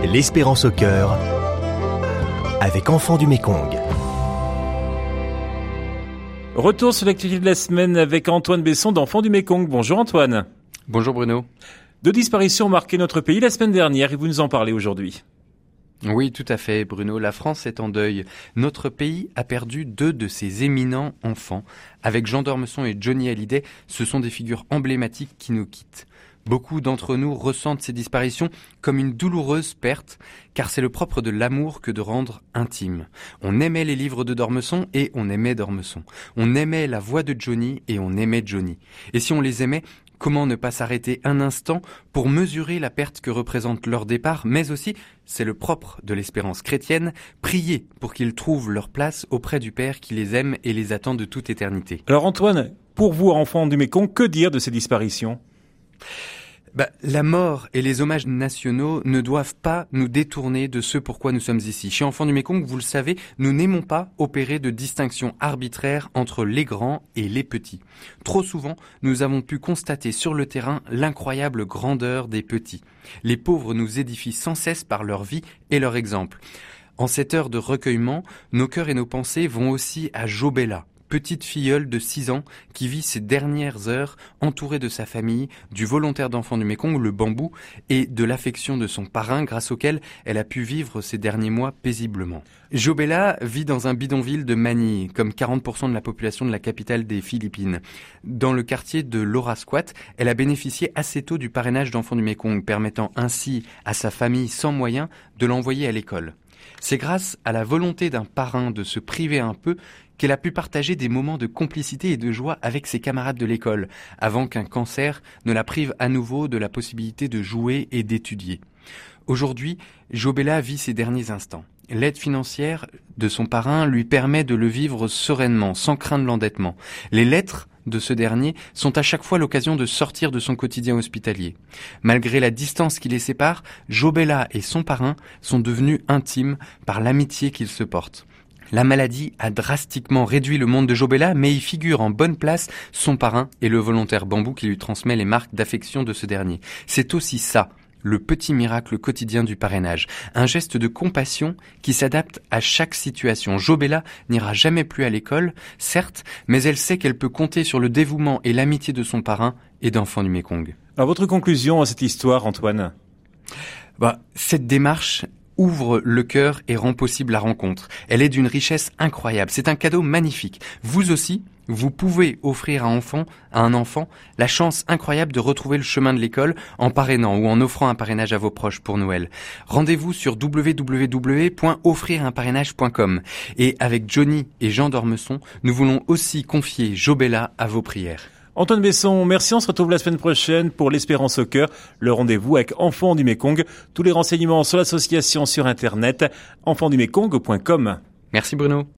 L'espérance au cœur avec Enfants du Mékong. Retour sur l'activité de la semaine avec Antoine Besson d'Enfants du Mékong. Bonjour Antoine. Bonjour Bruno. 2 disparitions ont marqué notre pays la semaine dernière et vous nous en parlez aujourd'hui. Oui, tout à fait Bruno. La France est en deuil. Notre pays a perdu 2 de ses éminents enfants. Avec Jean d'Ormesson et Johnny Hallyday, ce sont des figures emblématiques qui nous quittent. Beaucoup d'entre nous ressentent ces disparitions comme une douloureuse perte, car c'est le propre de l'amour que de rendre intime. On aimait les livres de d'Ormesson et on aimait d'Ormesson. On aimait la voix de Johnny et on aimait Johnny. Et si on les aimait, comment ne pas s'arrêter un instant pour mesurer la perte que représente leur départ, mais aussi, c'est le propre de l'espérance chrétienne, prier pour qu'ils trouvent leur place auprès du Père qui les aime et les attend de toute éternité. Alors Antoine, pour vous, enfants du Mékong, que dire de ces disparitions ? La mort et les hommages nationaux ne doivent pas nous détourner de ce pourquoi nous sommes ici. Chez Enfants du Mékong, vous le savez, nous n'aimons pas opérer de distinction arbitraire entre les grands et les petits. Trop souvent, nous avons pu constater sur le terrain l'incroyable grandeur des petits. Les pauvres nous édifient sans cesse par leur vie et leur exemple. En cette heure de recueillement, nos cœurs et nos pensées vont aussi à Jobella, petite filleule de 6 ans qui vit ses dernières heures entourée de sa famille, du volontaire d'Enfants du Mékong, le Bambou, et de l'affection de son parrain grâce auquel elle a pu vivre ces derniers mois paisiblement. Jobella vit dans un bidonville de Manille, comme 40% de la population de la capitale des Philippines. Dans le quartier de Lorasquat, elle a bénéficié assez tôt du parrainage d'Enfants du Mékong, permettant ainsi à sa famille sans moyens de l'envoyer à l'école. C'est grâce à la volonté d'un parrain de se priver un peu qu'elle a pu partager des moments de complicité et de joie avec ses camarades de l'école, avant qu'un cancer ne la prive à nouveau de la possibilité de jouer et d'étudier. Aujourd'hui, Jobella vit ses derniers instants. L'aide financière de son parrain lui permet de le vivre sereinement, sans craindre l'endettement. Les lettres de ce dernier sont à chaque fois l'occasion de sortir de son quotidien hospitalier. Malgré la distance qui les sépare, Jobella et son parrain sont devenus intimes par l'amitié qu'ils se portent. La maladie a drastiquement réduit le monde de Jobella, mais y figure en bonne place son parrain et le volontaire Bambou qui lui transmet les marques d'affection de ce dernier. C'est aussi ça, le petit miracle quotidien du parrainage. Un geste de compassion qui s'adapte à chaque situation. Jobella n'ira jamais plus à l'école, certes, mais elle sait qu'elle peut compter sur le dévouement et l'amitié de son parrain et d'Enfants du Mékong. Alors votre conclusion à cette histoire, Antoine ? Cette démarche ouvre le cœur et rend possible la rencontre. Elle est d'une richesse incroyable. C'est un cadeau magnifique. Vous aussi, vous pouvez offrir à un enfant la chance incroyable de retrouver le chemin de l'école en parrainant ou en offrant un parrainage à vos proches pour Noël. Rendez-vous sur www.offrirunparrainage.com. Et avec Johnny et Jean d'Ormesson, nous voulons aussi confier Jobella à vos prières. Antoine Besson, merci. On se retrouve la semaine prochaine pour l'Espérance au cœur, le rendez-vous avec Enfants du Mékong. Tous les renseignements sur l'association sur internet, enfantsdumekong.com. Merci Bruno.